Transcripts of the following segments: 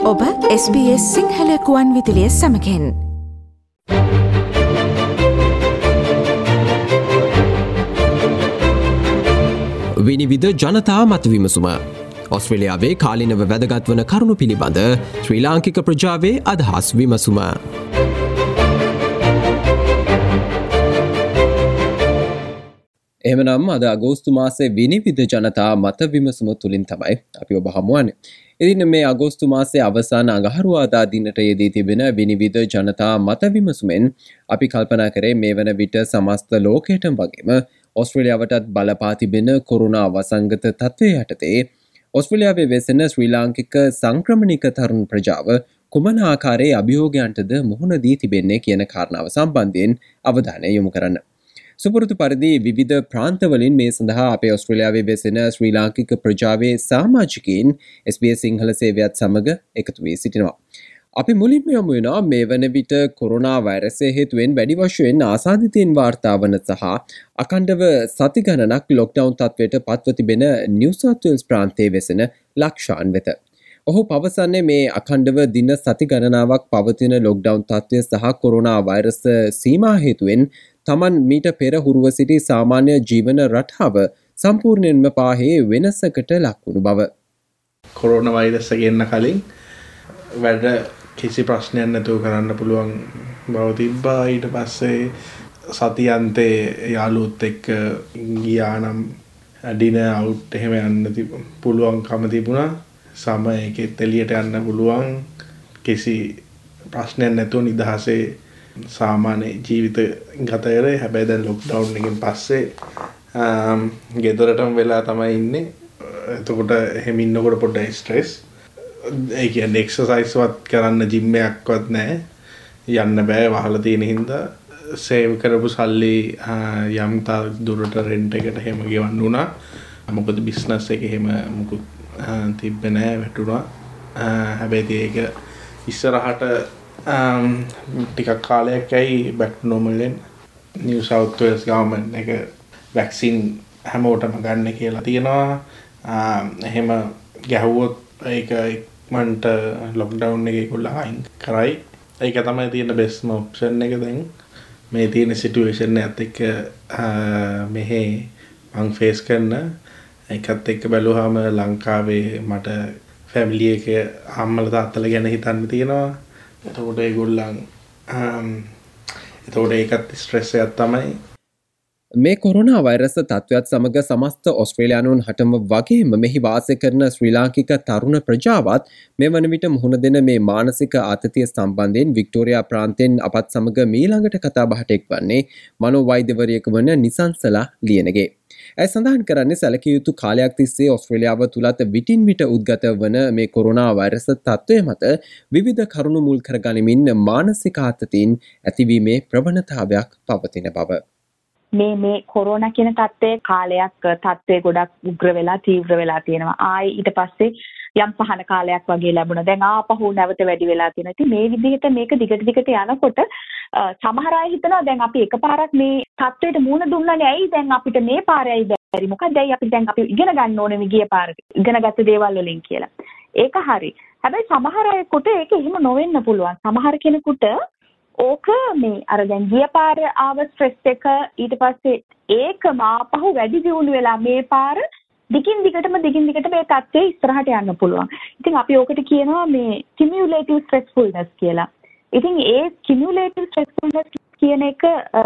ඔබ SBS සිංහල කුවන් විදුලිය සමඟෙන් විනිවිධ ජනතා මත විමසුම ඔස්ට්‍රේලියාවේ කාලිනව වැදගත් වන කරුණු පිළිබඳ ශ්‍රී ලාංකික ප්‍රජාවේ අදහස් විමසුම. එහෙමනම් අද අගෝස්තු මාසයේ විනිවිධ ජනතා මත විමසුම තුලින් තමයි අපි ඔබ හමුවන්නේ. ඉතින් මේ අගෝස්තු මාසයේ අවසාන අඟහරුවාදා දිනට යෙදී තිබෙන විනිවිධ ජනතා මත විමසුමෙන් අපි කල්පනා කරේ මේ වන විට සමස්ත ලෝකයටම වගේම ඔස්ට්‍රේලියාවටත් බලපා තිබෙන කොරෝනා වසංගත තත්ත්වය යටතේ ඔස්ට්‍රේලියාවේ වෙසෙන ශ්‍රී ලාංකික සංක්‍රමණික තරුණ ප්‍රජාව කුමන ආකාරයේ අභියෝගයන්ටද මුහුණ දී තිබෙන්නේ කියන කාරණාව සම්බන්ධයෙන් අවධානය යොමු කරන්න. සුපුරුදු පරිදි විවිධ ප්‍රාන්තවලින් මේ සඳහා අපේ ඔස්ට්‍රේලියාවේ වෙසෙන ශ්‍රී ලාංකික ප්‍රජාවේ සමාජිකයින් SBS සිංහල සේවයත් සමග එකතු වී සිටිනවා. අපි මුලින්ම යමු වෙනවා මේ වන විට කොරෝනා වෛරසය හේතුවෙන් වැඩි වශයෙන් ආසාදිතයින් වාර්තා වන සහ අඛණ්ඩව සති ගණනක් ලොක්ඩවුන් තත්ත්වයට පත්ව තිබෙන නිව් සවුත් වේල්ස් ප්‍රාන්තයේ වෙසෙන ලක්ෂාන් වෙත. ඔහු පවසන්නේ මේ අඛණ්ඩව දින සති ගණනාවක් පවතින ලොක්ඩවුන් තත්ත්වය සහ කොරෝනා වෛරස සීමා හේතුවෙන් තමන් මීට පෙර හුරුව සිටි සාමාන්‍ය ජීවන රටාව සම්පූර්ණයෙන්ම පාහේ වෙනසකට ලක්වුණු බව. කොරෝනා වෛරස ගෙන්න කලින් වැඩ කිසි ප්‍රශ්නයක් නැතුව කරන්න පුළුවන් බව තිබ්බා. ඊට පස්සේ සතියන්තේ යාළුවොත් එක්ක ගියා නම් ඩිනර් අවුට් එහෙම යන්න පුළුවන්කම තිබුණා. සමයකෙත් එළියට යන්න පුළුවන් කිසි ප්‍රශ්නයක් නැතුව නිදහසේ සාමාන්‍ය ජීවිත ගත කරේ. හැබැයි දැන් ලොක්ඩවුන් එකෙන් පස්සේ ගෙදරටම වෙලා තමයි ඉන්නේ. එතකොට එහෙම ඉන්නකොට පොඩ්ඩක් ස්ට්‍රෙස්. ඒ කියන්නේ එක්සර්සයිස් වත් කරන්න ජිම් එකක්වත් නැහැ. යන්න බෑ වහලා තියෙන හින්දා සේව් කරපු සල්ලි යම් දුරට රෙන්ට් එකට එහෙම ගෙවන්න වුණා. මොකද බිස්නස් එක එහෙම මුකුත් තිබ්බේ නැහැ, වැටුණා. හැබැයි ඒක ඉස්සරහට ටිකක් කාලයක් ඇයි back to normal වෙන්න. New South Wales government එක වැක්සින් හැමෝටම ගන්න කියලා තියෙනවා. එහෙම ගැහුවොත් ඒක ඉක්මනට ලොක්ඩවුන් එක ඒගොල්ලෝ අයින් කරයි. ඒක තමයි තියෙන බෙස්ට්ම ඔප්ෂන් එක දැන් මේ තියෙන සිටුේෂන් එකත් එක්ක මෙහෙ මං ෆේස් කරන එකත් එක්ක බැලුවාම ලංකාවේ මට ෆැමිලි එක අම්මලා තාත්තලා ගැන හිතන්න තියෙනවා. එතකොට ඒගොල්ලන් එතකොට ඒකත් ස්ට්‍රෙස් එකක් තමයි. මේ කොරෝනා වෛරස තත්ත්වයත් සමග සමස්ත ඔස්ට්‍රේලියානුන් හටම වගේම මෙහි වාසය කරන ශ්‍රී ලාංකික තරුණ ප්‍රජාවත් මේ වන විට මුහුණ දෙන මේ මානසික ආතතිය සම්බන්ධයෙන් වික්ටෝරියා ප්‍රාන්තයෙන් අපත් සමග මීළඟට කතා බහට එක්වන්නේ මනෝවෛද්‍යවරියක වන නිසංසලා ලියනගේ. ඇය සඳහන් කරන්නේ සැලකිය යුතු කාලයක් තිස්සේ ඔස්ට්‍රේලියාව තුලත් විටින් විට උද්ගත වන මේ කොරෝනා වෛරස තත්ත්වය මත විවිධ කරුණු මුල් කරගනිමින් මානසික ආතතියින් ඇතිවීමේ ප්‍රවණතාවයක් පවතින බව. මේ කොරෝනා කියන තත්ත්වයේ කාලයක් තත්ත්වය ගොඩක් උග්‍ර වෙලා තීව්‍ර වෙලා තියෙනවා. ආයි ඊට පස්සේ යම් සහන කාලයක් වගේ ලැබුණා. දැන් ආපහු නැවත වැඩි වෙලා තියෙනවා. ඉතින් මේ විදිහට මේක දිගට යනකොට සමහර අය හිතනවා දැන් අපි එකපාරක් මේ තත්ත්වයට මුහුණ දුන්නානේ ඇයි දැන් අපිට මේ පාරයි බැරි මොකද අපි ඉගෙන ගන්න ඕනේ මේ ගිය පාරට ඉගෙනගත්ත දේවල් වලින් කියලා. ඒක හරි. හැබැයි සමහර අයෙකුට ඒක එහෙම නොවෙන්න පුළුවන්. සමහර කෙනෙකුට ඕක මේ අර දැන් ගිය පාර ආව ස්ට්‍රෙස් එක ඊට පස්සේ ඒකම ආපහු වැඩි දියුණු වෙලා මේ පාර දිගින් දිගටම මේ තත්ත්වයේ ඉස්සරහට යන්න පුළුවන්. ඉතින් අපි ඕකට කියනවා මේ cumulative stressfulness කියලා. ඉතින් ඒ cumulative stressfulness කියන එක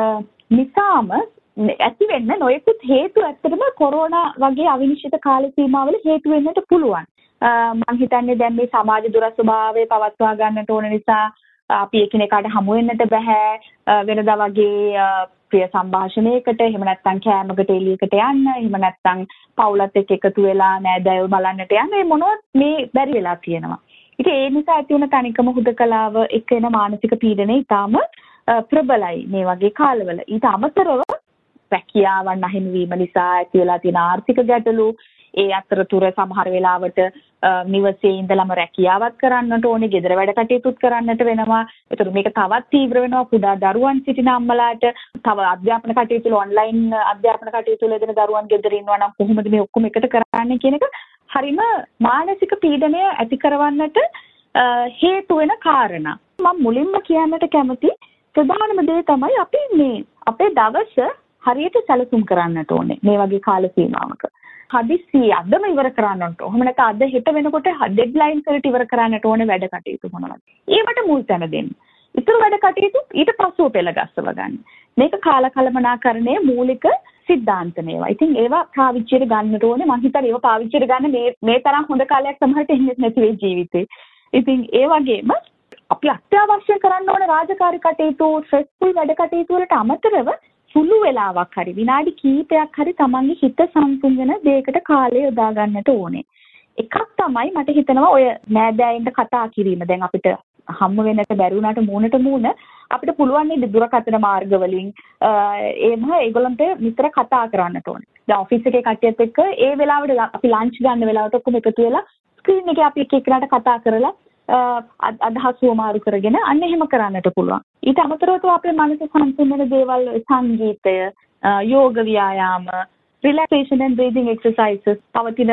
නිසාම ඇති වෙන්න නොයෙකුත් හේතු ඇත්තටම කොරෝනා වගේ අවිනිශ්චිත කාල සීමාවල හේතු වෙන්නට පුළුවන්. මම හිතන්නේ දැන් මේ සමාජ දුර ස්වභාවය පවත්වා ගන්නට ඕන නිසා අපි එකිනෙකාට හමු වෙන්නට බෑ. වෙනදා වගේ ප්‍රිය සංഭാෂණයකට එහෙම නැත්නම් කෑමකට එළියකට යන්න එහෙම නැත්නම් පවුලත් එක්ක එකතු වෙලා නෑදෑයෝ බලන්නට යන්න මේ මොනවත් මේ බැරි වෙලා තියෙනවා. ඉතින් ඒ නිසා ඇති වෙන තනිකම හුදකලාව එක්ක එන මානසික පීඩනය ඊටාම ප්‍රබලයි මේ වගේ කාලවල. ඊට අමතරව රැකියාවන් අහිමි වීම නිසා ඇති වෙලා තියෙන ආර්ථික ගැටලු ඒ අතරතුර සමහර වෙලාවට නිවසේ ඉඳලම රැකියාවක් කරන්නට ඕනේ, ගෙදර වැඩ කටයුතුත් කරන්නට වෙනවා. ඒතර මේක තවත් තීව්‍ර වෙනවා කුඩා දරුවන් සිටින අම්මලාට. තව අධ්‍යාපන කටයුතු වල ඔන්ලයින් අධ්‍යාපන කටයුතු වල යෙදෙන දරුවන් ගෙදර ඉන්නවා නම් කොහොමද මේ ඔක්කොම එකට කරන්නේ කියන එක හරිම මානසික පීඩනය ඇති කරවන්නට හේතු වෙන කාරණා. මම මුලින්ම කියන්නට කැමති ප්‍රධානම දේ තමයි අපි මේ අපේ දවස හරියට සැලසුම් කරන්නට ඕනේ මේ වගේ කාල සීමාවක. හදිස්සිය අදම ඉවර කරන්න ඕනේ. ඔහොම නැත්නම් අද හෙට වෙනකොට ඩෙඩ්ලයින් වලට ඉවර කරන්නට ඕනේ වැඩ කටයුතු මොනවද. ඒවට මුල් තැන දෙන්න. ඊටු වැඩ කටයුතු ඊට පස්සෙ පෙළගස්සව ගන්න. මේක කාලකලමනාකරණයේ මූලික සිද්ධාන්ත මේවා. ඉතින් ඒවා පාවිච්චියට ගන්නට ඕනේ. මම හිතන්නේ ඒවා පාවිච්චියට ගන්න මේ තරම් හොඳ කාලයක් සමහරට එන්නේ නැති වෙයි ජීවිතේ. ඉතින් ඒ වගේම අපි අත්‍යවශ්‍ය කරන්න ඕන රාජකාරී කටයුතු, ස්ට්‍රෙස්ෆුල් වැඩ කටයුතු වලට අමතරව සුළු වෙලාවක් හරි විනාඩි කිහිපයක් හරි තමන්ගේ හිත සංසුන් වෙන දෙයකට කාලය යොදා ගන්නට ඕනේ. එකක් තමයි මට හිතෙනවා ඔය නෑදෑයන්ට කතා කිරීම. දැන් අපිට හම්බ වෙන්නට බැරි වුණාට මූණට මූණ අපිට පුළුවන් නේ දුරකථන මාර්ග වලින් එහෙම ඒගොල්ලන්ට නිතර කතා කරන්නට ඕනේ. දැන් ඔෆිස් එකේ කට්ටියත් එක්ක ඒ වෙලාවට අපි ලන්ච් ගන්න වෙලාවට ඔක්කොම එකතු වෙලා ස්ක්‍රීන් එකේ අපි එක එක්කනට කතා කරලා අදහස් වමාරු කරගෙන අන්න එහෙම කරන්නට පුළුවන්. ඊට අමතරව අපේ මනස සංසුන් වෙන දේවල් සංගීතය, යෝග ව්‍යායාම, රිලැක්සේෂන් and breathing exercises, පවතින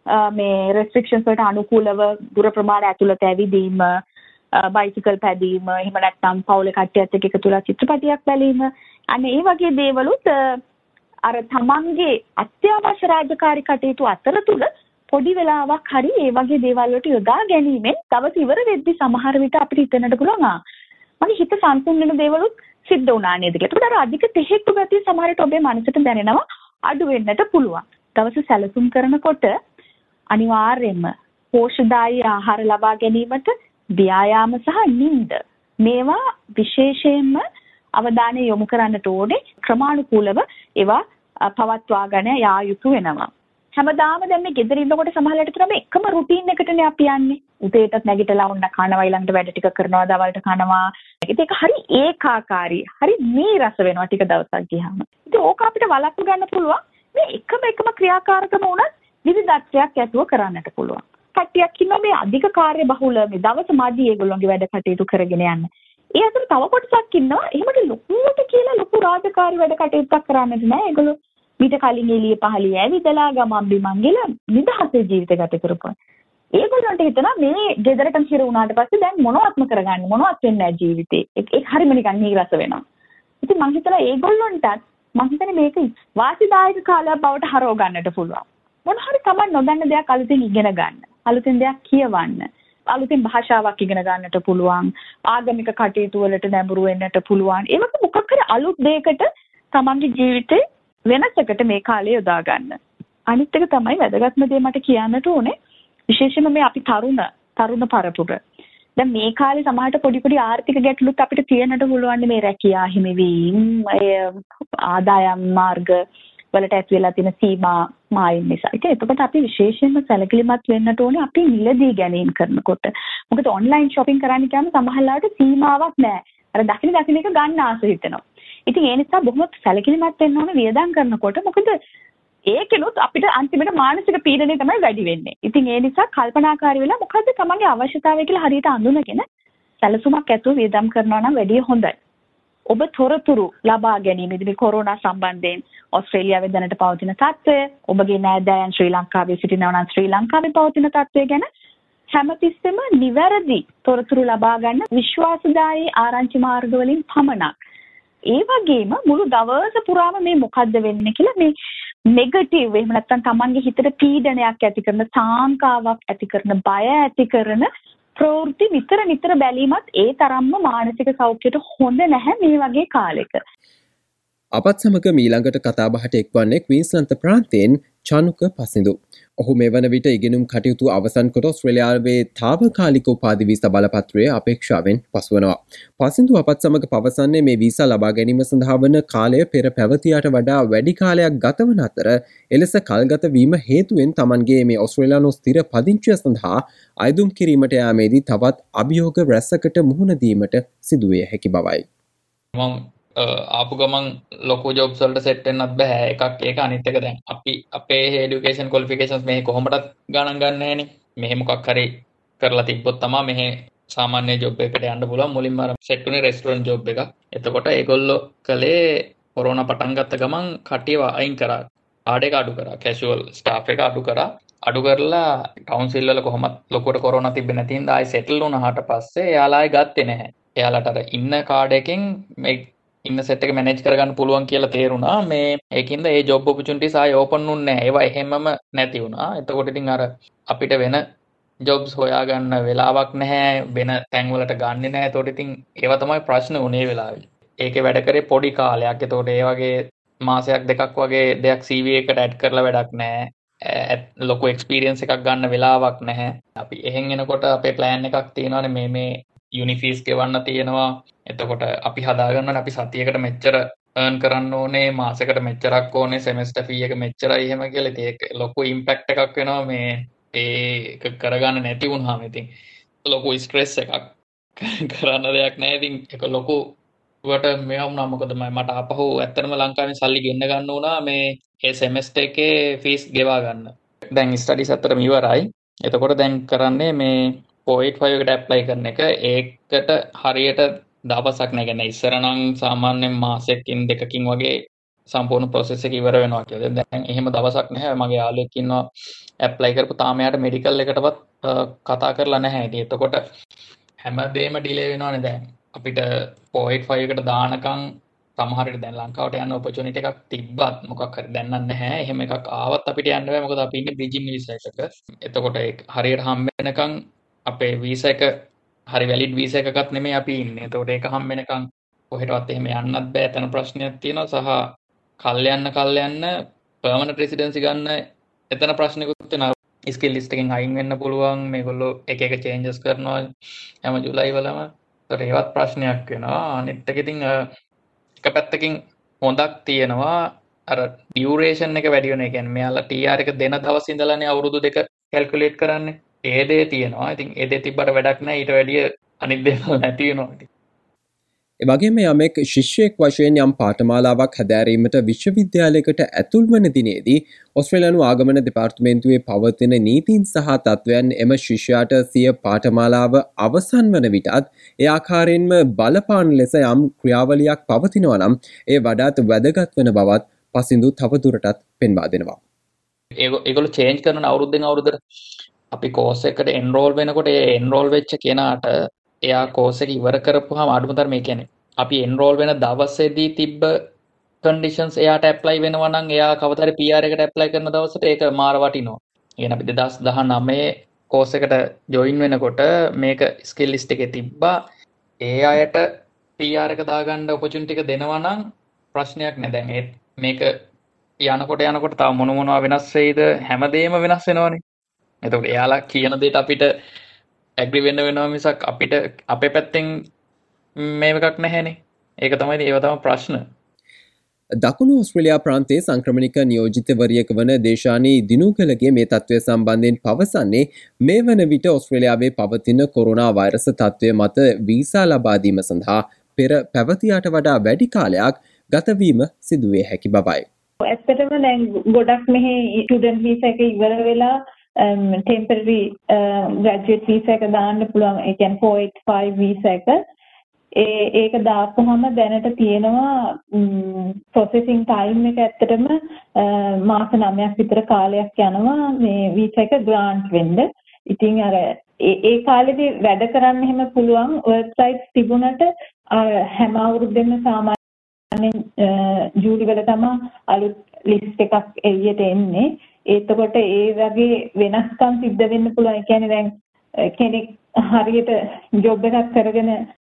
මේ restrictions වලට අනුකූලව දුර ප්‍රමාණය ඇතුළත ඇවිදීම, බයිසිකල් පැදීම, එහෙම නැත්නම් පවුලේ කට්ටියත් එක්ක එකතු වෙලා චිත්‍රපටයක් බැලීම, අන්න ඒ වගේ දේවලුත් අර තමන්ගේ අත්‍යවශ්‍ය රාජකාරී කටයුතු අතරතුර පොඩි වෙලාවක් හරි ඒ වගේ දේවල් වලට යොදා ගැනීමෙන් දවස් ඉවර වෙද්දි සමහර විට අපිට හිතෙන්නට පුළුවන් මගේ හිත සංසුන් වෙන දේවලුත් සිද්ධ වුණා නේද කියලා. ඒකට අර අධික තෙහෙට්ටු ගතිය සමහර විට ඔබේ මනසට දැනෙනවා අඩු වෙන්නට පුළුවන්. දවස් සැලසුම් කරනකොට අනිවාර්යයෙන්ම පෝෂ්‍යදායී ආහාර ලබා ගැනීමට ව්‍යායාම සහ නිින්ද මේවා විශේෂයෙන්ම අවධානය යොමු කරන්නට ඕනේ. ක්‍රමානුකූලව ඒවා පවත්වාගෙන යා යුතු වෙනවා. හැමදාම දැන් මේ ගෙදර ඉන්නකොට සමහරවිට තමයි එකම රුටීන් එකටනේ අපි යන්නේ. උදේටත් නැගිටලා වුණ කනවා, ඊළඟට වැඩ ටික කරනවා, දවල්ට කනවා. ඉතින් ඒක හරි ඒකාකාරී, හරි නීරස වෙනවා ටික දවසක් ගියාම. ඉතින් ඕක අපිට වළක්ව ගන්න පුළුවන්. මේ එකම ක්‍රියාකාරකම උනත් විවිධත්වයක් ඇතුව කරන්නට පුළුවන්. කට්ටියක් ඉන්නවා මේ අධික කාර්ය බහුල මේ දවස මදි ඒගොල්ලෝගේ වැඩ කටයුතු කරගෙන යන්න. ඒ අතර තව කොටසක් ඉන්නවා එහෙමද ලොකුවට කියලා ලොකු රාජකාරී වැඩ කටයුත්තක් කරන්නට නෑ. ඒගොල්ලෝ මීට කලින් එළිය පහළිය ඇවිදලා ගමන් බිමන් ගිහලා නිදහසේ ජීවිත ගත කරපුවා. ඒගොල්ලන්ට හිතනවා මේ ගෙදරටම හිර වුණාට පස්සේ දැන් මොනවත්ම කරගන්න මොනවත් වෙන්නේ නැහැ ජීවිතේ. ඒක හරිම නිකන් නීරස වෙනවා. ඉතින් මං හිතලා ඒගොල්ලන්ටත් මං හිතන්නේ මේක වාසිදායක කාලයක් බවට හරව ගන්නට පුළුවන්. මොන හරි Taman නොදන්න දෙයක් අලුතෙන් ඉගෙන ගන්න. අලුතෙන් දෙයක් කියවන්න. අලුතෙන් භාෂාවක් ඉගෙන ගන්නට පුළුවන්. ආගමික කටයුතු වලට නැඹුරු වෙන්නට පුළුවන්. ඒ වගේ මොකක් හරි අලුත් දෙයකට Tamanගේ ජීවිතේ වෙනසකට මේ කාලේ යොදා ගන්න. අනිත් එක තමයි වැදගත්ම දේ මට කියන්නට ඕනේ. විශේෂයෙන්ම මේ අපි තරුණ පරපුර. දැන් මේ කාලේ සමහරට පොඩි ආර්ථික ගැටලුත් අපිට තියෙන්නට පුළුවන් මේ රැකියා හිමිවීම, ආදායම් මාර්ග වලට ඇති වෙලා තියෙන සීමා මායින් නිසා. ඒකත් අපි විශේෂයෙන්ම සැලකිලිමත් වෙන්නට ඕනේ අපි මිලදී ගැනීම කරනකොට. මොකද ඔන්ලයින් shopping කරන්න ගියාම සමහරවිට සීමාවක් නැහැ. අර දකින එක ගන්න ආස හිතෙනවා. ඉතින් ඒ නිසා බොහොම සැලකිලිමත් වෙන්න ඕනේ වියදම් කරනකොට. මොකද ඒකෙනුත් අපිට අන්තිමට මානසික පීඩනය තමයි වැඩි වෙන්නේ. ඉතින් ඒ නිසා කල්පනාකාරී වෙලා මොකද්ද තමන්ගේ අවශ්‍යතාවය කියලා හරියට අඳුනගෙන සැලසුමක් ඇතුව වියදම් කරනවා නම් වැඩි හොඳයි. ඔබ තොරතුරු ලබා ගැනීමේදී මේ කොරෝනා සම්බන්ධයෙන් ඕස්ට්‍රේලියාවේ දැනට පවතින තත්ත්වය, ඔබගේ නෑදෑයන් ශ්‍රී ලංකාවේ සිටිනවා නම් ශ්‍රී ලංකාවේ පවතින තත්ත්වය ගැන හැමතිස්සෙම නිවැරදි තොරතුරු ලබා ගන්න විශ්වාසදායී ආරංචි මාර්ග වලින් පමණක්. ඒ වගේම මුළු දවස පුරාම මේ මොකද්ද වෙන්නේ කියලා මේ නෙගටිව් එහෙම නැත්නම් තමන්ගේ හිතට පීඩනයක් ඇති කරන, සාංකාවක් ඇති කරන, බය ඇති කරන ප්‍රවෘත්ති නිතර බැලීමත් ඒ තරම්ම මානසික සෞඛ්‍යයට හොඳ නැහැ මේ වගේ කාලෙක. අපත් සමග මීළඟට කතාබහට එක්වන්නේ ක්වීන්ස්ලන්ත ප්‍රාන්තයෙන් චනුක පසිඳු. ඔහු මේ වන විට ඉගෙනුම් කටයුතු අවසන් කොට ඔස්ට්‍රේලියාවේ තාවකාලික උපාධි වීසා බලපත්‍රය අපේක්ෂාවෙන් පසුවනවා. පසිඳු අපත් සමග පවසන්නේ මේ වීසා ලබා ගැනීම සඳහා වන කාලය පෙර පැවතියට වඩා වැඩි කාලයක් ගතවන අතර එලෙස කල්ගත වීම හේතුවෙන් තමන්ගේ මේ ඔස්ට්‍රේලියානු ස්ථිර පදිංචිය සඳහා අයදුම් කිරීමට යාමේදී තවත් අභියෝග රැසකට මුහුණ දීමට සිදුවිය හැකි බවයි. ආපු ගමන් ලොකු ජොබ්ස් වලට සෙට් වෙන්නත් බෑ. එකක් ඒක, අනිත් එක දැන් අපි අපේ এডুকেෂන් ක්වොලිෆිකේෂන්ස් මෙහි කොහොමදත් ගණන් ගන්න නෑනේ. මෙහෙ මොකක් හරි කරලා තිබ්බොත් තමයි මෙහෙ සාමාන්‍ය ජොබ් එකකට යන්න පුළුවන්. මුලින්ම අර සෙට් උනේ රෙස්ටුරන්ට් ජොබ් එකක්. එතකොට ඒගොල්ලෝ කලේ කොරෝනා පටන් ගත්ත ගමන් කටියව අයින් කරා. ආඩ එක අඩු කරා. කැෂුවල් ස්ටාෆ් එක අඩු කරා. අඩු කරලා කවුන්සිල් වල කොහොමත් ලොකුවට කොරෝනා තිබෙන්නේ නැති හින්දා ආයි සෙටල් වුණාට පස්සේ එයාලා ආයි ගත්තේ නැහැ. එයාලට අර ඉන්න කාඩ් එකෙන් මේ ඉන්න සෙට් එක මැනේජ් කරගන්න පුළුවන් කියලා තේරුණා. මේ ඒකින්ද ඒ ජොබ් ඔපචුනිටිස් ආයි ඕපන් වුන්නේ නැහැ. ඒවා එහෙමම නැති වුණා. එතකොට ඉතින් අර අපිට වෙන ජොබ්ස් හොයාගන්න වෙලාවක් නැහැ. වෙන තැන්වලට ගන්නෙ නැහැ. එතකොට ඉතින් ඒවා තමයි ප්‍රශ්න උනේ වෙලාවේ. ඒකේ වැඩ කරේ පොඩි කාලයක්. එතකොට ඒ වගේ මාසයක් දෙකක් වගේ දෙයක් CV එකට ඇඩ් කරලා වැඩක් නැහැ. ලොකු එක්ස්පීරියන්ස් එකක් ගන්න වෙලාවක් නැහැ. අපි එහෙන් එනකොට අපේ ප්ලෑන් එකක් තියෙනවානේ මේ යුනිෆීස් ගෙවන්න තියෙනවා. එතකොට අපි හදාගන්න අපි සතියකට මෙච්චර earn කරන්න ඕනේ, මාසෙකට මෙච්චරක් ඕනේ, semester fee එක මෙච්චරයි එහෙම කියලා. ඉතින් ඒක ලොකු impact එකක් වෙනවා මේ ඒක කරගන්න නැති වුණාම. ඉතින් ලොකු ස්ට්‍රෙස් එකක් කරන්න දෙයක් නැහැ. ඉතින් ඒක ලොකු වට මේ වුණා. මොකද මට ආපහු ඇත්තටම ලංකාවෙන් සල්ලි ගෙන්න ගන්න වුණා මේ ඒ සෙමෙස්ටර් එකේ ෆීස් ගෙවා ගන්න. දැන් ස්ටඩිස් අතරම ඉවරයි. එතකොට දැන් කරන්නේ මේ 485 එකට ඇප්ලයි කරන එක. ඒකට හරියට දවසක් නැහැ. කියන්නේ ඉස්සර නම් සාමාන්‍යයෙන් මාසෙකින් දෙකකින් වගේ සම්පූර්ණ process එක ඉවර වෙනවා කියලා. දැන් එහෙම දවසක් නැහැ. මගේ යාළුවෙක් ඉන්නවා ඇප්ලයි කරපු තාම යාට මෙඩිකල් එකටවත් කතා කරලා නැහැ. ඉතින් එතකොට හැමදේම ඩිලේ වෙනවානේ දැන්. අපිට 485 එකට දානකම් සමහර විට දැන් ලංකාවට යන ඔපචුනිටි එකක් තිබ්බත් මොකක් හරි දැන් නැහැ. එහෙම එකක් ආවත් අපිට යන්න බෑ. මොකද අපි ඉන්නේ බ්‍රිජින් වීසා එකක. එතකොට ඒක හරියට හම්බ වෙනකම් අපේ වීසා එක හරි වැලිඩ් වීසා එකකත් නෙමෙයි අපි ඉන්නේ. එතකොට ඒක හම්බ වෙනකම් කොහෙටවත් එහෙම යන්නත් බෑ. එතන ප්‍රශ්නයක් තියෙනවා. සහ කල් යන්න පර්මනන්ට් රෙසිඩෙන්සි ගන්න එතන ප්‍රශ්නකුත් තියෙනවා. ස්කිල් ලිස්ට් එකෙන් අයින් වෙන්න පුළුවන්. මේගොල්ලෝ එක චේන්ජස් කරනවා හැම ජුලයි වලම. ඒතර ඒවත් ප්‍රශ්නයක් වෙනවා. අනිත් එක ඉතින් එක පැත්තකින් හොඳක් තියෙනවා. අර ඩියුරේෂන් එක වැඩි වෙන. ඒ කියන්නේ මෙයාලා TR එක දෙන දවස් ඉඳලානේ අවුරුදු 2 කැල්කියුලේට් කරන්නේ. ඒ දේ තියෙනවා. ඉතින් ඒ දේ තිබ්බට වැඩක් නැහැ. ඊට වැඩිය අනිත් දේවල් නැති වෙනවා. එවගේම යමෙක් ශිෂ්‍යයෙක් වශයෙන් යම් පාඨමාලාවක් හැදෑරීමට විශ්වවිද්‍යාලයකට ඇතුල් වන දිනේදී ඔස්ට්‍රේලියානු ආගමන දෙපාර්තමේන්තුවේ පවතින නීතීන් සහ තත්ත්වයන් එම ශිෂ්‍යයාට සිය පාඨමාලාව අවසන් වන විටත් ඒ ආකාරයෙන්ම බලපාන ලෙස යම් ක්‍රියාවලියක් පවතිනවා නම් ඒ වඩාත් වැදගත් වන බවත් පසින්දු තවදුරටත් පෙන්වා දෙනවා. ඒගොල්ලෝ චේන්ජ් කරන අවුරුද්දෙන් අවුරුද්දට අපි කෝස් එකට එන්රෝල් වෙනකොට ඒ එන්රෝල් වෙච්ච කෙනාට එයා කෝස් එක ඉවර කරපුවාම අඩුම තරමේ කියන්නේ අපි එන්රෝල් වෙන දවසේදී තිබ්බ කන්ඩිෂන්ස් එයාට ඇප්ලයි වෙනවා නම් එයා කවදා හරි PR එකට ඇප්ලයි කරන දවසට ඒක මාර වටිනවා. ඒ කියන්නේ අපි 2019 කෝස් එකට ජොයින් වෙනකොට මේක ස්කිල් ලිස්ට් එකේ තිබ්බා. ඒ අයට PR එක දාගන්න ඔපචුනිටි එක දෙනවා නම් ප්‍රශ්නයක් නෑ. දැන් මේක යනකොට තව මොනවා වෙනස් වෙයිද? හැමදේම වෙනස් වෙනවනේ. එතකොට එයාලා කියන දේට අපිට ඇග්‍රි වෙන්න වෙනවා මිසක් අපිට අපේ පැත්තෙන් මේව එකක් නැහැනේ. ඒක තමයි ඒව තමයි ප්‍රශ්න. දකුණු ඔස්ට්‍රේලියා ප්‍රාන්තයේ සංක්‍රමණික නියෝජිතවරියක වන දේශානී දිනුකලගේ මේ තත්ත්වය සම්බන්ධයෙන් පවසන්නේ මේ වන විට ඔස්ට්‍රේලියාවේ පවතින කොරෝනා වෛරස තත්ත්වය මත වීසා ලබා දීම සඳහා පෙර පැවතියාට වඩා වැඩි කාලයක් ගතවීම සිදුවේ හැකි බවයි. ඇත්තටම දැන් ගොඩක් මෙහි ස්ටුඩන්ට් වීසා එක ඉවර වෙලා temporary graduate visa එක දාන්න පුළුවන්. ඒ කියන්නේ 485 visa එක. ඒක දාපුවම දැනට තියෙනවා processing time එක ඇත්තටම මාස 9ක් විතර කාලයක් යනවා මේ visa එක grant වෙන්න. ඉතින් අර ඒ කාලෙදී වැඩ කරන්න එහෙම පුළුවන් websites තිබුණට හැම අවුරුද්දෙම සාමාන්‍යයෙන් ජූලි වල තමයි අලුත් list එකක් එළියට එන්නේ. එතකොට ඒ වගේ වෙනස්කම් සිද්ධ වෙන්න පුළුවන්. ඒ කියන්නේ දැන් කෙනෙක් හරියට ජොබ් එකක් කරගෙන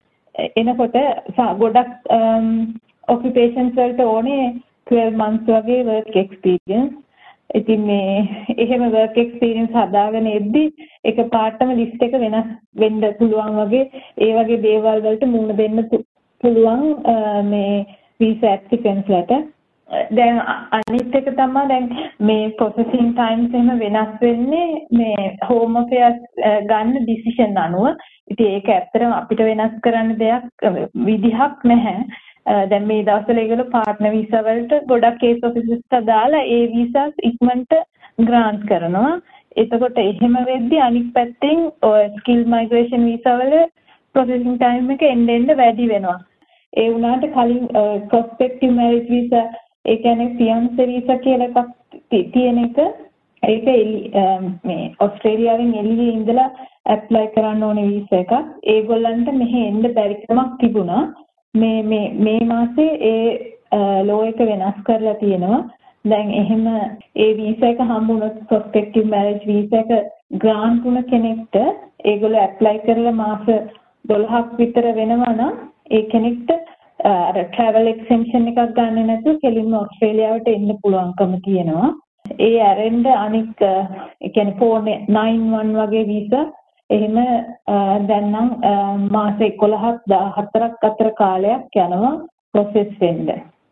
එනකොට ගොඩක් ඔකියුපේෂන්ස් වලට ඕනේ 12 months වගේ work experience. ඉතින් මේ එහෙම work experience හදාගෙන එද්දි එක පාටම list එක වෙනස් වෙන්න පුළුවන් වගේ ඒ වගේ දේවල් වලට මුහුණ දෙන්න පුළුවන් මේ visa applicants වලට. දැන් අනිත් එක තමයි දැන් මේ processing times එහෙම වෙනස් වෙන්නේ මේ home affairs ගන්න decision අනුව. ඉතින් ඒක ඇත්තටම අපිට වෙනස් කරන්න දෙයක් විදිහක් නැහැ. දැන් මේ දවස්වල ඒගොල්ලෝ partner visa වලට ගොඩක් case officers දාලා ඒ visas ඉක්මනට grant කරනවා. එතකොට එහෙම වෙද්දි අනිත් පැත්තෙන් skill migration visa වල processing time එක එන්න වැඩි වෙනවා. ඒ වුණාට කලින් prospective marriage visa ඒ කියන්නේ fiancé visa කියලා එකක් තියෙන එක ඒක මේ ඔස්ට්‍රේලියාවෙන් එළියේ ඉඳලා ඇප්ලයි කරන්න ඕනේ වීසා එකක්. ඒගොල්ලන්ට මෙහෙ එන්න බැරි කමක් තිබුණා. මේ මාසේ ඒ ලෝ එක වෙනස් කරලා තියෙනවා. දැන් එහෙම ඒ වීසා එක හම්බුනොත් ප්‍රොස්පෙක්ටිව් මැරේජ් වීසා එක ග්‍රාන්ට් වුණ කෙනෙක්ට ඒගොල්ලෝ ඇප්ලයි කරලා මාස 12ක් විතර වෙනවා නම් ඒ කෙනෙක්ට අර ට්‍රැවල් එක්සෙම්පෂන් එකක් ගන්න නැතුව කෙලින්ම ඔස්ට්‍රේලියාවට එන්න පුළුවන්කම තියෙනවා. ඒ අරෙන්ද අනික් ඒ කියන්නේ 491 වගේ වීසා එහෙම දැන් නම් මාස 11ක් 14ක් අතර කාලයක් යනවා ප්‍රොසෙස් වෙන්න.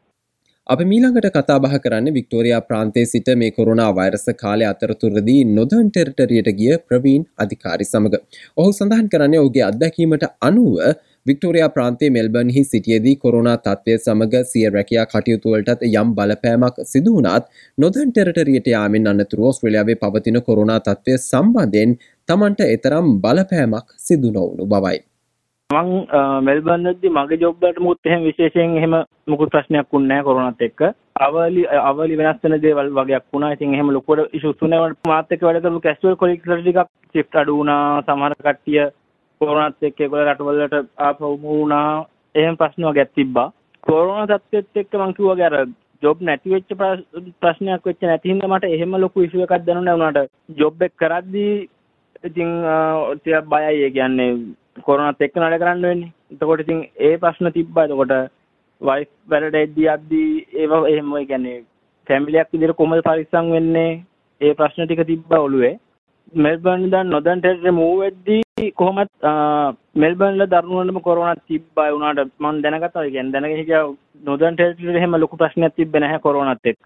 අපි මීළඟට කතා බහ කරන්නේ වික්ටෝරියා ප්‍රාන්තයේ සිට මේ කොරෝනා වෛරස කාලය අතරතුරදී නොදර්න් ටෙරිටරියට ගිය ප්‍රවීන් අධිකාරි සමග. ඔහු සඳහන් කරන්නේ ඔහුගේ අත්දැකීමට අනුව වික්ටෝරියා ප්‍රාන්තයේ මෙල්බර්න්හි සිටියේදී කොරෝනා තත්ත්වය සමග සිය රැකියා කටයුතු වලටත් යම් බලපෑමක් සිදු වුණත් නොදර්න් ටෙරිටරියට යාමෙන් අනතුරුව ඕස්ට්‍රේලියාවේ පවතින කොරෝනා තත්ත්වය සම්බන්ධයෙන් තමන්ට එතරම් බලපෑමක් සිදු නොවුණු බවයි. මං මෙල්බර්න්දී මගේ ජොබ් වලට මුත් එහෙම විශේෂයෙන් එහෙම මොකුත් ප්‍රශ්නයක් වුණේ නැහැ කොරෝනාත් එක්ක. අවලි වෙනස් වෙන දේවල් වගේක් වුණා. ඉතින් එහෙම ලොකුවට ඉෂුස් වුණේ මාත් එක්ක වැඩ කරපු කැෂුවල් කොලීග්ස් වල ටිකක් shift අඩු වුණා. සමහර කට්ටිය කොරෝනාත් එක්ක ඒගොල්ලෝ රටවලට ආපහු වුණා. එහෙම ප්‍රශ්න වගේක් තිබ්බා. කොරෝනා තත්ත්වෙත් එක්ක මං කිව්වාගේ අර ජොබ් නැති වෙච්ච ප්‍රශ්නයක් වෙච්ච නැති හින්දා මට එහෙම ලොකු ඉෂුව එකක් දැනුනේ නැහැ. උනාට ජොබ් එක කරද්දී ඉතින් ටිකක් බයයි. ඒ කියන්නේ කොරෝනාත් එක්ක නඩ කරන්න වෙන්නේ. එතකොට ඉතින් ඒ ප්‍රශ්න තිබ්බා. එතකොට වයිෆ් වැඩට යද්දී ඒව එහෙම ඒ කියන්නේ ෆැමිලියක් විදිහට කොහොමද පරිස්සම් වෙන්නේ? ඒ ප්‍රශ්න ටික තිබ්බා ඔළුවේ. මෙල්බර්න් දැන් නොදර්න් ටෙරිටරි මූව් වෙද්දී කොහොමද මෙල්බර්න් වල දරුණුවටම කොරෝනා තිබ්බා. ඒ උනාට මම දැනගත්තා. ඒ කියන්නේ දැනගෙන හිටියා නොදර්න් ටෙරිටරි එහෙම ලොකු ප්‍රශ්නයක් තිබ්බේ නැහැ කොරෝනාත් එක්ක.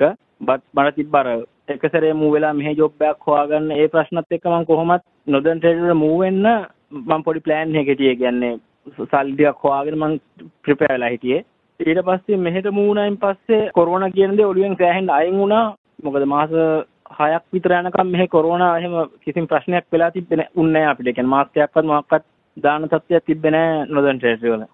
මට තිබ්බා අර එක සැරේ මූව් වෙලා මෙහෙ ජොබ් එකක් හොයාගන්න ඒ ප්‍රශ්නත් එක්ක මම කොහොමද නොදර්න් ටෙරිටරි මූව් වෙන්න මම පොඩි ප්ලෑන් එකක් හිටියේ. කියන්නේ සල්ලි ටිකක් හොයාගෙන මම ප්‍රිපෙයාර් වෙලා හිටියේ. ඊට පස්සේ මෙහෙට මූව් වුණායින් පස්සේ කොරෝනා කියන දේ ඔළුවෙන් සෑහෙන්න අයින් වුණා. මොකද මාස 6ක් විතර යනකම් මෙහෙ කොරෝනා එහෙම කිසිම ප්‍රශ්නයක් වෙලා තිබ්බේ නැහැ අපිට. කියන්නේ මාස්ක් එකක්වත් මොකක්වත් දාන තත්ත්වයක් තිබ්බේ නැහැ නොදර්න් ටෙරිටරි වල.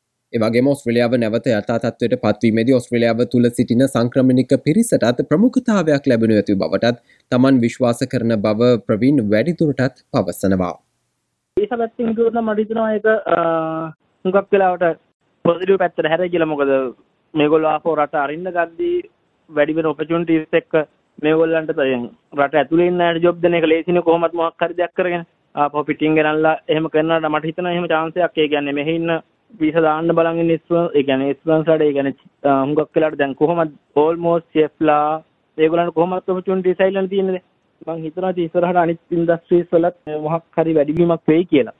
ඒ වගේම ඕස්ට්‍රේලියාව නැවත යථා තත්ත්වයට පත්වීමේදී ඕස්ට්‍රේලියාව තුල සිටින සංක්‍රමණික පිරිසටත් ප්‍රමුඛතාවයක් ලැබෙනු ඇති බවටත් තමන් විශ්වාස කරන බව ප්‍රවීන් වැඩිදුරටත් පවසනවා. ඒසපැත්තෙන් කිව්වොත් නම් මට හිතෙනවා ඒක හුඟක් වෙලාවට පොසිටිව් පැත්තට හැරෙයි කියලා. මොකද මේගොල්ලෝ ආපහු රට අරින්න ගද්දී වැඩි වෙන ඔපචුනිටිස් එක්ක මේගොල්ලන්ට රට ඇතුලේ ඉන්න අයට ජොබ් දෙන එක ලේසිනේ කොහොමද මොකක් හරි දෙයක් කරගෙන ආපහු පිටින් ගෙනල්ලා එහෙම කරනවාට මට හිතෙනවා එහෙම chance එකක්. ඒ කියන්නේ මෙහි ඉන්න වීසා දාන්න බලන් ඉන්න ඒ කියන්නේ ස්ටුඩන්ට්ස්ලාට ඒ කියන්නේ හුඟක් වෙලාවට දැන් කොහොමද ඕල්මෝස්ට් ෂෙෆ්ලා ඒගොල්ලන්ට කොහොමද ඔපචුනිටිස් ඇවිල්ලා තියෙන්නේ. මම හිතනවා ඉස්සරහට අනිත් ඉන්ඩස්ට්‍රීස් වලත් මොකක් හරි වැඩිවීමක් වෙයි කියලා.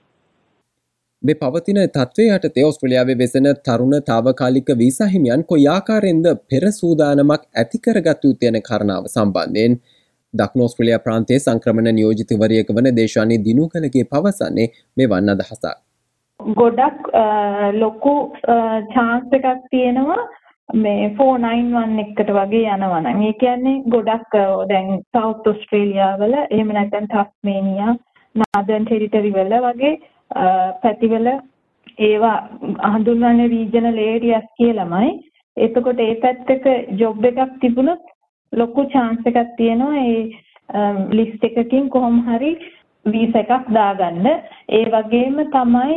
මේ පවතින තත්ත්වය යටතේ ඕස්ට්‍රේලියාවේ වෙසෙන තරුණ තාවකාලික වීසා හිමියන් කොයි ආකාරයෙන්ද පෙර සූදානමක් ඇති කරගත යුතු යන කාරණාව සම්බන්ධයෙන් දකුණු ඕස්ට්‍රේලියා ප්‍රාන්තයේ සංක්‍රමණ නියෝජිතවරියක වන දේශානි දිනුකලගේ පවසන්නේ මෙවන් අදහසක්. ගොඩක් ලොකු chance එකක් තියෙනවා මේ 491 එකට වගේ යනවා නම්. ඒ කියන්නේ ගොඩක් දැන් සවුත් ඔස්ට්‍රේලියා වල එහෙම නැත්නම් ටස්මේනියා නාදර්න් ටෙරිටරි වල වගේ පැතිවල ඒවා හඳුන්වන්නේ රීජනල් ඒරියාස් කියලාමයි. එතකොට ඒ පැත්තක ජොබ් එකක් තිබුණොත් ලොකු chance එකක් තියෙනවා ඒ ලිස්ට් එකකින් කොහොම හරි වීසා එකක් දාගන්න. ඒ වගේම තමයි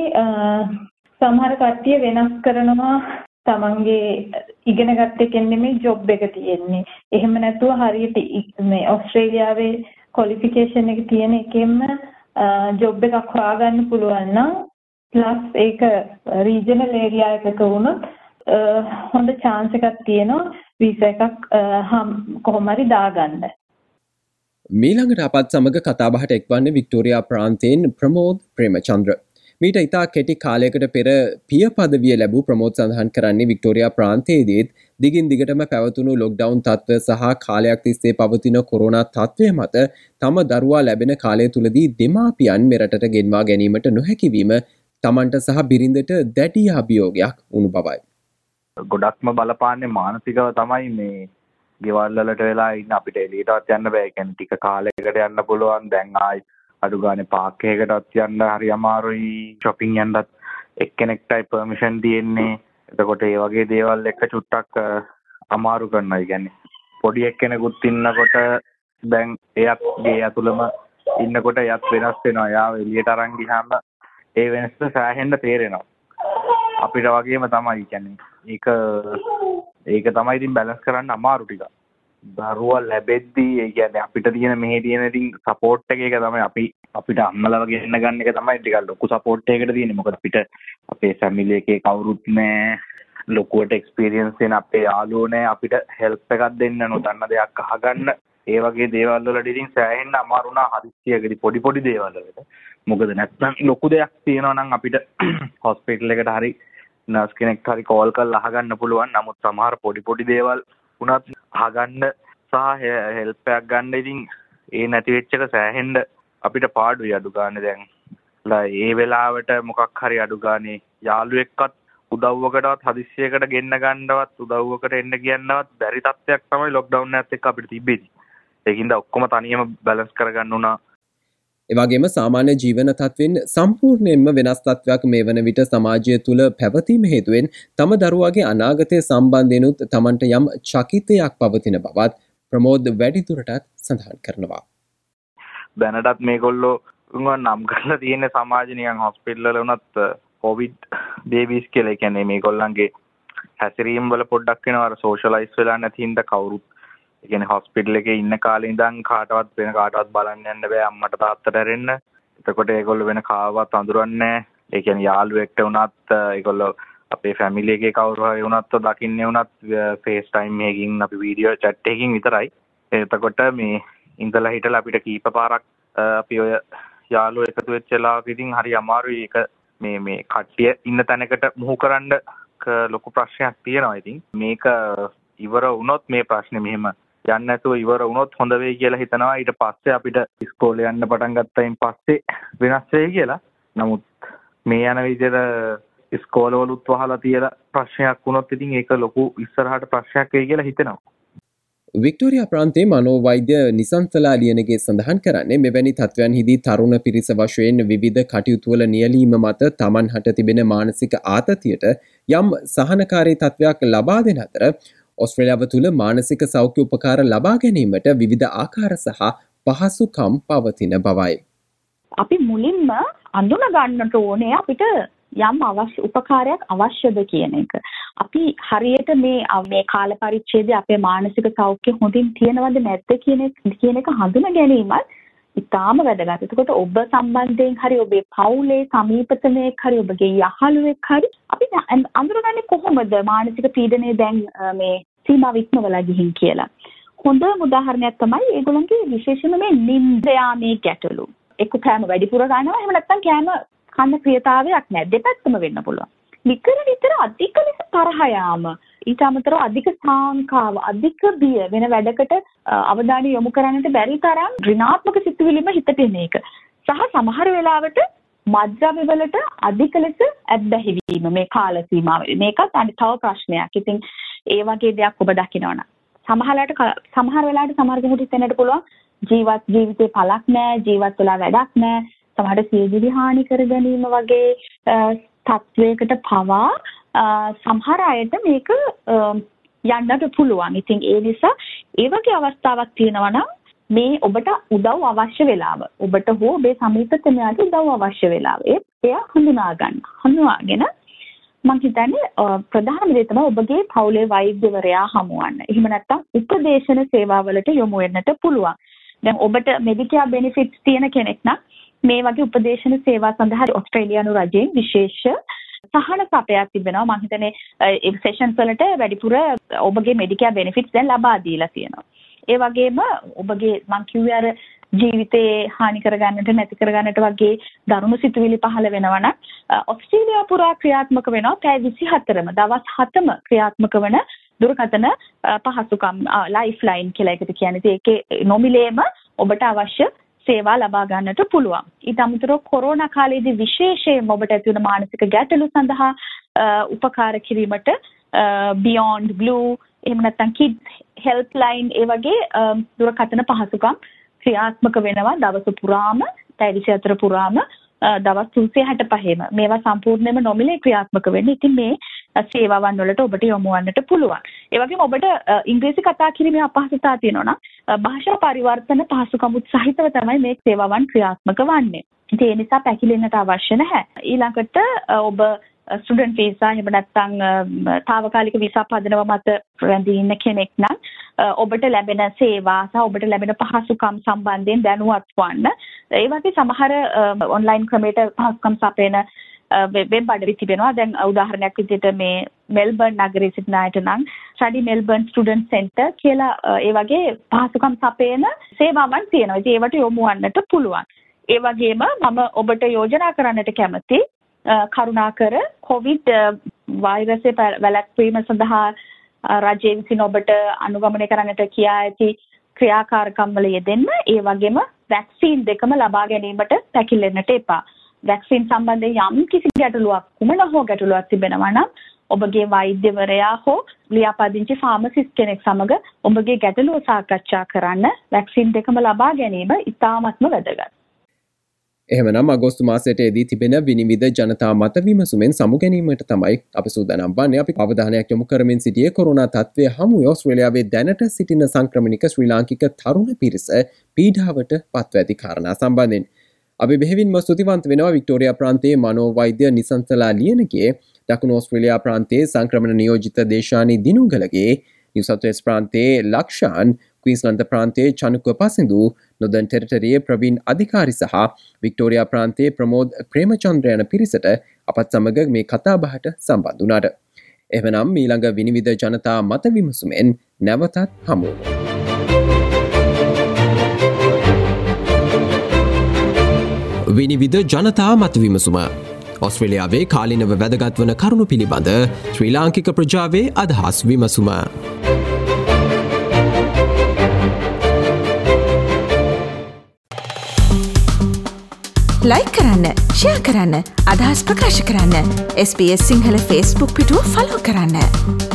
සමහර කට්ටිය වෙනස් කරනවා තමන්ගේ ඉගෙන ගත්ත එකෙන් නෙමෙයි ජොබ් එක තියෙන්නේ. එහෙම නැතුව හරියට මේ ඔස්ට්‍රේලියාවේ ක්වොලිෆිකේෂන් එක තියෙන එකෙන්ම ජොබ් එකක් හොයාගන්න පුළුවන් නම් ප්ලස් ඒක රීජනල් ඒරියා එකක වුණොත් හොඳ chance එකක් තියෙනවා වීසා එකක් කොහොම හරි දාගන්න. මීළඟට අපත් සමග කතාබහට එක්වන්නේ වික්ටෝරියා ප්‍රාන්තයෙන් ප්‍රමෝද් ප්‍රේමචන්ද්‍ර. මීට ඉතා කෙටි කාලයකට පෙර පිය පදවිය ලැබූ ප්‍රමෝද් සඳහන් කරන්නේ වික්ටෝරියා ප්‍රාන්තයේදීත් දිගින් දිගටම පැවතුණු ලොක්ඩවුන් තත්ත්වය සහ කාලයක් තිස්සේ පවතින කොරෝනා තත්ත්වය මත තම දරුවා ලැබෙන කාලය තුලදී දෙමාපියන් මෙරටට ගෙන්වා ගැනීමට නොහැකිවීම තමන්ට සහ බිරිඳට දැඩි අභියෝගයක් වුණු බවයි. ගොඩක්ම බලපාන්නේ මානසිකව තමයි. මේ ගෙවල් වලට වෙලා ඉන්න අපිට එළියටවත් යන්න බෑ. කියන්නේ ටික කාලයකට යන්න පුළුවන්. දැන් ආයි අඩු ගානේ පාක් එකකටවත් යන්න හරි අමාරුයි. shopping යන්නත් එක්කෙනෙක්ටයි permission තියෙන්නේ. එතකොට ඒ වගේ දේවල් එක චුට්ටක් අමාරු කරනවා. ඒ කියන්නේ පොඩි එක්කෙනෙකුත් ඉන්නකොට දැන් එයත් ගේ ඇතුළම ඉන්නකොට එයත් වෙනස් වෙනවා. යාව එළියට අරන් ගියාම ඒ වෙනස සෑහෙන්න තේරෙනවා. අපිට වගේම තමයි කියන්නේ ඒක තමයි ඉතින් බැලන්ස් කරන්න අමාරු ටික. දරුවා ලැබෙද්දී ඒ කියන්නේ අපිට තියෙන මෙහෙ තියෙන ඉතින් සපෝට් එක තමයි අපිට අම්මලා වගේ එන්න ගන්න එක තමයි ටිකක් ලොකු සපෝට් එකකට තියෙන්නේ. මොකද අපිට අපේ ෆැමිලි එකේ කවුරුත් නැහැ. ලොකුවට එක්ස්පීරියන්ස් වෙන අපේ යාළුවෝ නැහැ. අපිට හෙල්ප් එකක් දෙන්න නොදන්න දෙයක් අහගන්න ඒ වගේ දේවල් වලට ඉතින් සෑහෙන්න අමාරු වුණා හදිස්සියකදී පොඩි දේවල් වලට. මොකද නැත්නම් ලොකු දෙයක් තියෙනවා නම් අපිට හොස්පිටල් එකට හරි නර්ස් කෙනෙක්ට හරි කෝල් කරලා අහගන්න පුළුවන්. නමුත් සමහර පොඩි දේවල් වුණත් අහගන්න සහ හෙල්ප් එකක් ගන්න ඉතින් ඒ නැති වෙච්ච එක සෑහෙන්න අපිට පාඩුයි අඩු ගන්න දැන්. ඒ වෙලාවට මොකක් හරි අඩු ගානේ යාළුවෙක්වත් උදව්වකටවත් හදිස්සියකට ගෙන්න ගන්නවත් උදව්වකට එන්න කියන්නවත් බැරි තත්ත්වයක් තමයි ලොක්ඩවුන් එකත් එක්ක අපිට තිබෙන්නේ. ඒකින්ද ඔක්කොම තනියම බැලන්ස් කරගන්න උනා. එවැගේම සාමාන්‍ය ජීවන තත්ත්වෙන් සම්පූර්ණයෙන්ම වෙනස් තත්ත්වයක් මේ වන විට සමාජය තුළ පැවතීම හේතුවෙන් තම දරුවාගේ අනාගතය සම්බන්ධයෙන්ුත් තමන්ට යම් චකිතයක් පවතින බවත් ප්‍රමෝද් වැඩිදුරටත් සඳහන් කරනවා. දැනටත් මේගොල්ලෝ නම් කරලා තියෙන සමාජය නිකන් හොස්පිටල් වල උනත් කොවිඩ් බේබීස් කියලා. ඒ කියන්නේ මේගොල්ලන්ගේ හැසිරීම් වල පොඩ්ඩක් වෙනවා අර සෝෂලයිස් වෙලා නැති හින්දා කවුරුත් ඒ කියන්නේ හොස්පිටල් එකේ ඉන්න කාලේ ඉඳන් කාටවත් බලන්න යන්න බෑ අම්මට තාත්තට හැරෙන්න. එතකොට ඒගොල්ලෝ වෙන කාවවත් අඳුරන්නේ නැහැ. ඒ කියන්නේ යාළුවෙක්ට වුණත් ඒගොල්ලෝ අපේ ෆැමිලි එකේ කවුරු හරි වුණත් දකින්නේ වුණත් ෆේස් ටයිම් එකකින් අපි වීඩියෝ chat එකකින් විතරයි. එතකොට මේ ඉඳලා හිටලා අපිට කීප පාරක් අපි ඔය යාළුවෝ එකතු වෙච්ච වෙලාවක ඉතින් හරි අමාරුයි. ඒක මේ කට්ටිය ඉන්න තැනකට මුහු කරන්න ලොකු ප්‍රශ්නයක් තියෙනවා. ඉතින් මේක ඉවර වුණොත් මේ ප්‍රශ්නේ මෙහෙම යන්න නැතුව ඉවර වුණොත් හොඳ වෙයි කියලා හිතනවා. ඊට පස්සේ අපිට ඉස්කෝලේ යන්න පටන් ගත්තයින් පස්සේ වෙනස් වෙයි කියලා. නමුත් මේ යන විදිහට ඉස්කෝලවලුත් වහලා තියලා ප්‍රශ්නයක් වුණොත් ඉතින් ඒක ලොකු ඉස්සරහට ප්‍රශ්නයක් වෙයි කියලා හිතෙනවා. වික්ටෝරියා ප්‍රාන්තයේ මනෝවෛද්‍ය නිසන්තලා ලියනගේ සඳහන් කරන්නේ මෙවැනි තත්ත්වයන්හිදී තරුණ පිරිස වශයෙන් විවිධ කටයුතු වල නියැලීම මත තමන් හට තිබෙන මානසික ආතතියට යම් සහනකාරී තත්ත්වයක් ලබා දෙන අතර ඔස්ට්‍රේලියාව තුළ මානසික සෞඛ්‍ය උපකාර ලබා ගැනීමට විවිධ ආකාර සහ පහසුකම් පවතින බවයි. අපි මුලින්ම අඳුන ගන්නට ඕනේ අපිට යම් අවශ්‍ය උපකාරයක් අවශ්‍යද කියන එක. අපි හරියට මේ කාල පරිච්ඡේදයේ අපේ මානසික සෞඛ්‍ය හොඳින් තියෙනවද නැද්ද කියන එක හඳුන ගැනීමත් ඉතාම වැදගත්. එතකොට ඔබ සම්බන්ධයෙන් හරි ඔබේ පවුලේ සමීපතමෙක් හරි ඔබගේ යහළුවෙක් හරි අපි අඳුරගන්නේ කොහොමද මානසික පීඩනය දැන් මේ සීමාව ඉක්මවලා ගිහින් කියලා. හොඳම උදාහරණයක් තමයි ඒගොල්ලන්ගේ විශේෂයෙන්ම මේ නිින්ද යාමේ ගැටලු. එක්ක කෑම වැඩිපුර ගන්නවා එහෙම නැත්නම් කෑම කන්න ප්‍රියතාවයක් නැහැ. දෙපැත්තම වෙන්න පුළුවන්. විතර අධික ලෙස තරහ යාම, ඊට අමතරව අධික සාංකාව, අධික බිය වෙන වැඩකට අවධානය යොමු කරන්නට බැරි තරම් ඍණාත්මක සිතුවිලිම හිතට එන එක. සහ සමහර වෙලාවට මද්ද්‍රව්‍ය වලට අධික ලෙස ඇබ්බැහි වීම මේ කාල සීමාවේ. මේකත් අනිත් තව ප්‍රශ්නයක්. ඉතින් ඒ වගේ දෙයක් ඔබ දකිනවනම් සමහර වෙලාවට සමහර කෙනෙකුට හිතෙන්නට පුළුවන් ජීවිතේ පළක් නැහැ, ජීවත් වෙලා වැඩක් නැහැ. සමහරට සියදිවි හානි කර ගැනීම වගේ තත්වයකට පවා සමහර අයට මේක යන්නට පුළුවන්. ඉතින් ඒ නිසා ඒ වගේ අවස්ථාවක් තියෙනවා නම් මේ ඔබට උදව් අවශ්‍ය වෙලාව, ඔබට හෝ ඔබේ සමීපතමයාට උදව් අවශ්‍ය වෙලාව එයා හඳුනාගෙන මම හිතන්නේ ප්‍රධානම දේ තමයි ඔබගේ පවුලේ වෛද්‍යවරයා හමුවන්න. එහෙම නැත්නම් උපදේශන සේවාවලට යොමු වෙන්නට පුළුවන්. දැන් ඔබට මෙඩිකෙයාර් බෙනිෆිට්ස් තියෙන කෙනෙක් නම් මේ වගේ උපදේශන සේවා සඳහා ඔස්ට්‍රේලියානු රජයෙන් විශේෂ සහන සපයක් තිබෙනවා. මම හිතන්නේ ඒ සෙෂන්ස් වලට වැඩිපුර ඔබගේ මෙඩිකෙයාර් බෙනිෆිට්ස් දැන් ලබා දීලා තියෙනවා. ඒ වගේම ඔබගේ මං කිව්වේ අර ජීවිතේ හානි කරගන්නට නැති කරගන්නට වගේ දරුණු සිතුවිලි පහළ වෙනවා නම් ඔස්ට්‍රේලියාව පුරා ක්‍රියාත්මක වෙනවා පැය 24ම දවස් 7ම ක්‍රියාත්මක වන දුරකථන පහසුකම් ලයිෆ්ලයින් කියලා එකට කියන්නේ. ඒකේ නොමිලේම ඔබට අවශ්‍ය සේවා ලබා ගන්නට පුළුවන්. ඊට අමතරව කොරෝනා කාලයේදී විශේෂයෙන්ම ඔබට ඇති වුණ මානසික ගැටලු සඳහා උපකාර කිරීමට Beyond Blue එහෙම නැත්නම් Kids Helpline ඒ වගේ දුරකථන පහසුකම් ක්‍රියාත්මක වෙනවා දවස පුරාම පැය 24 පුරාම දවස් 365ම මේවා සම්පූර්ණයෙන්ම නොමිලේ ක්‍රියාත්මක වෙන්නේ. ඉතින් මේ සේවාවන් වලට ඔබට යොමු වන්නට පුළුවන්. ඒ වගේම ඔබට ඉංග්‍රීසි කතා කිරීමේ අපහසුතාව තියෙනවා නම් භාෂා පරිවර්තන පහසුකමුත් සහිතව තමයි මේ සේවාවන් ක්‍රියාත්මක වන්නේ. ඉතින් ඒ නිසා පැකිලෙන්නට අවශ්‍ය නැහැ. ඊළඟට ඔබ ස්ටුඩන්ට් වීසා එහෙම නැත්නම් తాවකාලික වීසා පදනම මත රැඳී ඉන්න කෙනෙක් නම් ඔබට ලැබෙන සේවා සහ ඔබට ලැබෙන පහසුකම් සම්බන්ධයෙන් දැනුවත් වන්න. ඒ වගේ සමහර ඔන්ලයින් ක්‍රමයකට පහසුකම් සපයන වෙබ් අඩවි තිබෙනවා. දැන් උදාහරණයක් විදිහට මේ මෙල්බර්න් නගරයේ සිටින අයට නම් ස්ටඩි මෙල්බර්න් ස්ටුඩන්ට් සෙන්ටර් කියලා ඒ වගේ පහසුකම් සපයන සේවාවන් තියෙනවා. ඉතින් ඒවට යොමු වන්නට පුළුවන්. ඒ වගේම මම ඔබට යෝජනා කරන්නට කැමති කරුණාකර කොවිඩ් වෛරසය වැළැක්වීම සඳහා රජය විසින් ඔබට අනුගමනය කරන්නට කියා ඇති ක්‍රියාකාරකම් වල යෙදෙන්න. ඒ වගේම වැක්සින් දෙකම ලබා ගැනීමට පැකිලෙන්නට එපා. වැක්සින් සම්බන්ධයෙන් යම් කිසි ගැටලුවක් කුමන හෝ ගැටලුවක් තිබෙනවා නම් ඔබගේ වෛද්‍යවරයා හෝ ලියාපදිංචි ෆාමසිස්ට් කෙනෙක් සමග ඔබගේ ගැටලුව සාකච්ඡා කරන්න. වැක්සින් දෙකම ලබා ගැනීම ඉතාමත්ම වැදගත්. එහෙමනම් අගෝස්තු මාසයට එදී තිබෙන විනිවිද ජනතා මත විමසුමෙන් සමු ගැනීමට තමයි අපි සූදානම් වන්නේ. අපි අවධානයක් යොමු කරමින් සිටියේ කොරෝනා තත්ත්වය හමුවේ ඕස්ට්‍රේලියාවේ දැනට සිටින සංක්‍රමණික ශ්‍රී ලාංකික තරුණ පිරිස පීඩාවට පත්ව ඇති කාරණා සම්බන්ධයෙන්. අපි බෙහෙවින්ම ස්තුතිවන්ත වෙනවා වික්ටෝරියා ප්‍රාන්තයේ මනෝවෛද්‍ය නිසංසලා ලියනගේ, දකුණු ඕස්ට්‍රේලියා ප්‍රාන්තයේ සංක්‍රමණ නියෝජිත Deshani Dinugalage, New South Wales ප්‍රාන්තයේ ලක්ෂාන්, ක්වීන්ස්ලන්ත ප්‍රාන්තයේ චනුක පසිඳු, නොදන් ටෙරිටරියේ ප්‍රවීන් අධිකාරි සහ වික්ටෝරියා ප්‍රාන්තයේ ප්‍රමෝද් ප්‍රේමචන්ද්‍ර යන පිරිසට අපත් සමග මේ කතාබහට සම්බන්ධ වුණාට. එවනම් ඊළඟ විනිවිද ජනතා මත විමසුමෙන් නැවතත් හමු වෙමු. විනිවිද ජනතා මත විමසුම ඔස්ට්‍රේලියාවේ කාලිනව වැදගත් වන කරුණු පිළිබඳ ශ්‍රී ලාංකික ප්‍රජාවේ අදහස් විමසුම. ලයික් කරන්න, ෂෙයා කරන්න, අදහස් ප්‍රකාශ කරන්න. SBS සිංහල Facebook පිටුව ෆලෝ කරන්න.